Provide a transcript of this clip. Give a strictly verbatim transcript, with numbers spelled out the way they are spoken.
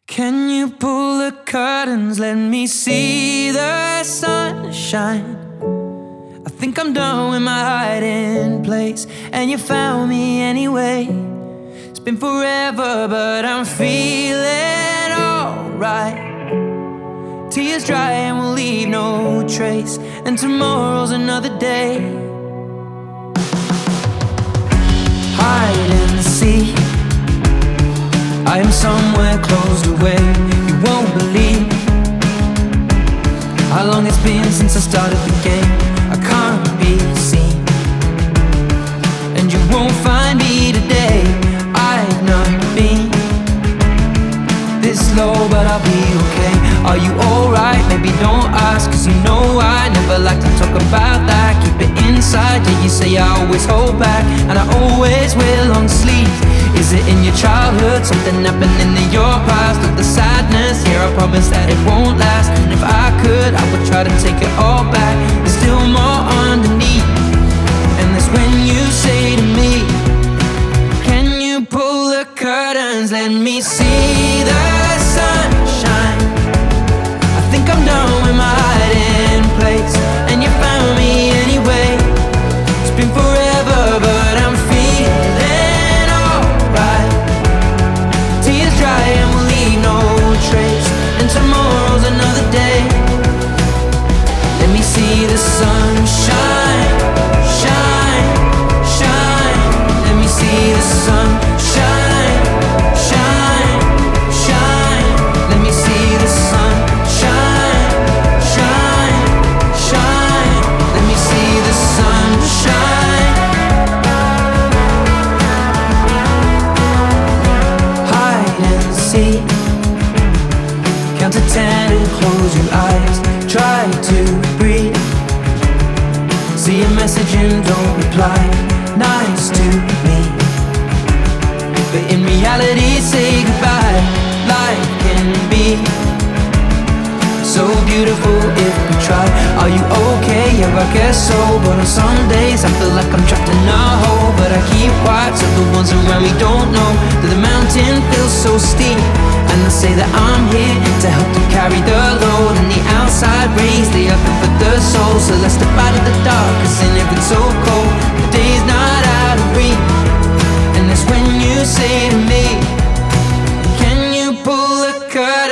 Can you pull the curtains, let me see the sunshine? I think I'm done with my hiding place, and you found me anyway. It's been forever, but I'm feeling alright. Tears dry and we'll leave no trace, and tomorrow's another day. Hide and seek, I am somewhere closed away. You won't believe how long it's been since I started the game. I can't be seen, and you won't find me today. I've not been this low, but I'll be okay. Are you alright? Maybe don't ask, cause you know I never like to talk about that. Keep it inside, yeah, you say I always hold back, and I always wear long sleeves. Is it in your childhood, something happening in your past? Or the sadness, here I promise that it won't last. And if I could, I would try to take it all back. There's still more underneath, and that's when you say to me, can you pull the curtains, let me see the sunshine? I think I'm done with my hiding place, and you found me anyway. It's been forever, but I'm feeling alright. Tears dry and we'll leave no trace, and tomorrow's another day. Let me see the sunshine, shine, shine. Let me see the sun shine, shine, shine. Let me see the sun shine, shine, shine. Let me see the sun shine. Hide and seek, count to ten and close your eyes. Try to breathe, see a message and don't reply. Nice to me, but in reality say goodbye. Life can be so beautiful if we try. Are you okay? Yeah, I guess so. But on some days I feel like I'm trapped in a hole, but I keep quiet so the ones around me don't know that the mountain feels so steep. And I say that I'm here to help them carry the load, and the outside rays, they are good for the soul. So let's step out of the dark, cause in here it's so cold. The day's not out of reach, and that's when you say to me, can you pull the curtain?